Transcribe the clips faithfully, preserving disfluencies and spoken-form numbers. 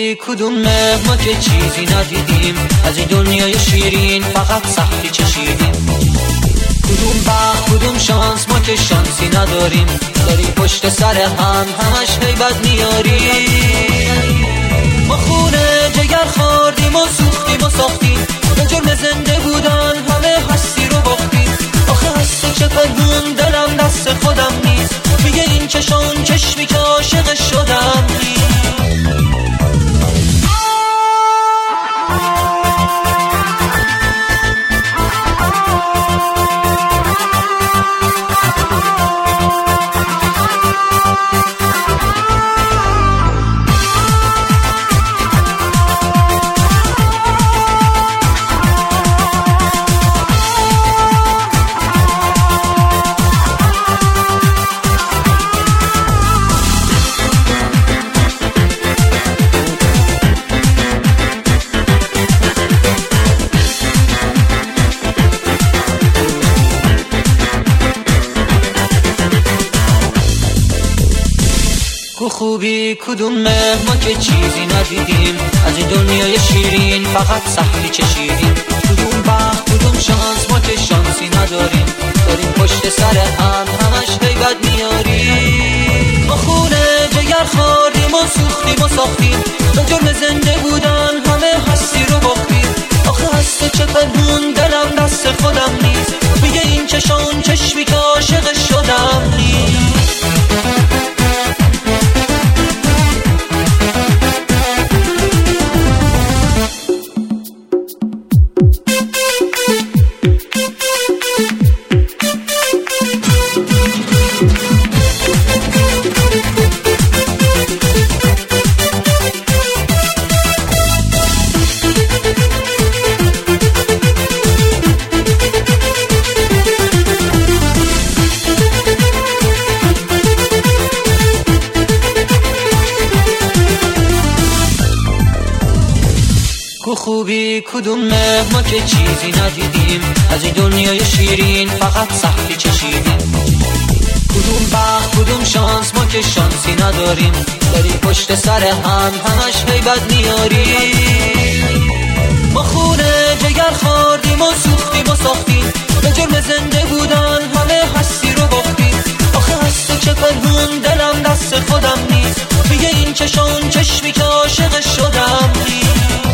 خوبی کدومه ما که چیزی ندیدیم، از این دنیای شیرین فقط سختی چشیدیم. کدوم بخت کدوم شانس ما که شانسی نداریم، داریم پشت سر هم همش هیبت میاریم. ما خونه جگر خوردیم و سوختیم و ساختیم، به جرم زنده بودن همه هستی رو باختیم. آخه هسته چه پنهون دلم دست خودم نیست، میگه این چشان چشمی که عاشق شدم نیست. خوبی کدومه ما که چیزی ندیدیم، از این دنیای شیرین فقط سختی چشیدیم. کدوم بخت کدوم شانس ما که شانسی نداریم، داریم پشت سر هم همش هیبت میاریم. ما خونه جگر خوردیم و سوختیم و ساختیم، به جرم زنده بودن همه هستی رو باختیم. آخه هسته چه پنهون دلم دست خودم نیست، میگه این چشان چشمی که عاشق شدم نیست. خوبی کدومه ما که چیزی ندیدیم، از این دنیای شیرین فقط سختی چشیدیم. کدوم بخت کدوم شانس ما که شانسی نداریم، داریم پشت سر هم همش هیبت میاریم. ما خونه جگر خوردیم و سوختیم و ساختیم، به جرم زنده بودن همه هستی رو باختیم. آخه هسته چه پنهون دلم دست خودم نیست، میگه این چشان چشمی که عاشق شدم نیست.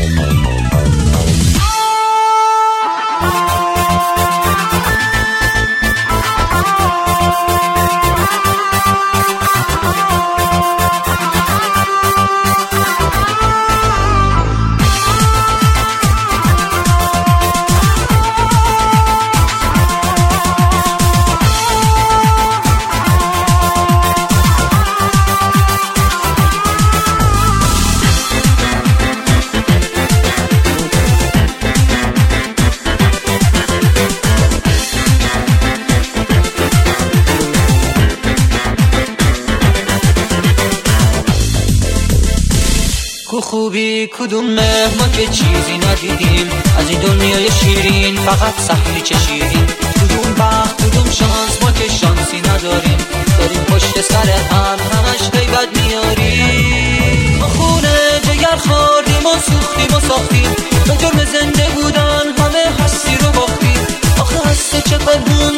خوبی کدومه ما که چیزی ندیدیم، از این دنیای شیرین فقط سختی چشیدیم. کدوم بخت کدوم شانس ما که شانسی نداریم، داریم پشت سر هم همش هیبت میاریم. ما خونه جگر خوردیم و سوختیم و ساختیم، به جرم زنده بودن همه هستی رو باختیم. آخه هسته چه پنهون